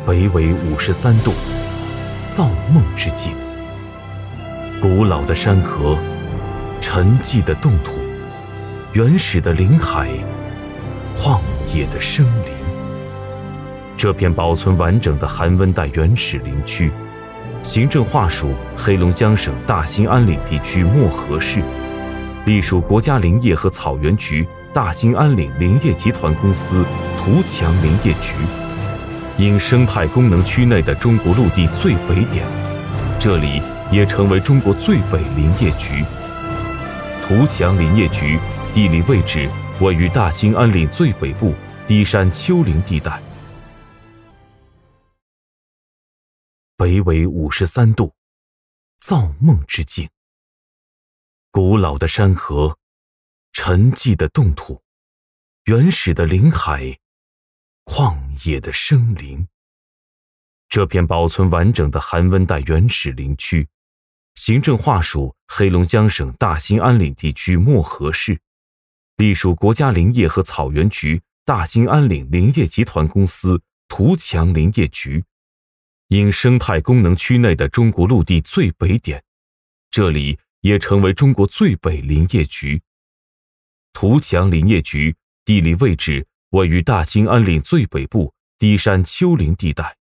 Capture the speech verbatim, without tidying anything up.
北纬五十三度，造梦之境。古老的山河，沉寂的冻土，原始的林海，旷野的生灵。这片保存完整的寒温带原始林区，行政划属黑龙江省大兴安岭地区漠河市，隶属国家林业和草原局大兴安岭林业集团公司图强林业局。因生态功能区内的中国陆地最北点，这里也成为中国最北林业局。图强林业局地理位置位于大兴安岭最北部低山丘陵地带。北纬五十三度，造梦之境。古老的山河，沉寂的冻土，原始的林海，旷野的生灵。这片保存完整的寒温带原始林区，行政划属黑龙江省大兴安岭地区漠河市，隶属国家林业和草原局大兴安岭林业集团公司图强林业局。因生态功能区内的中国陆地最北点，这里也成为中国最北林业局。图强林业局地理位置位于大兴安岭最北部低山丘陵地带。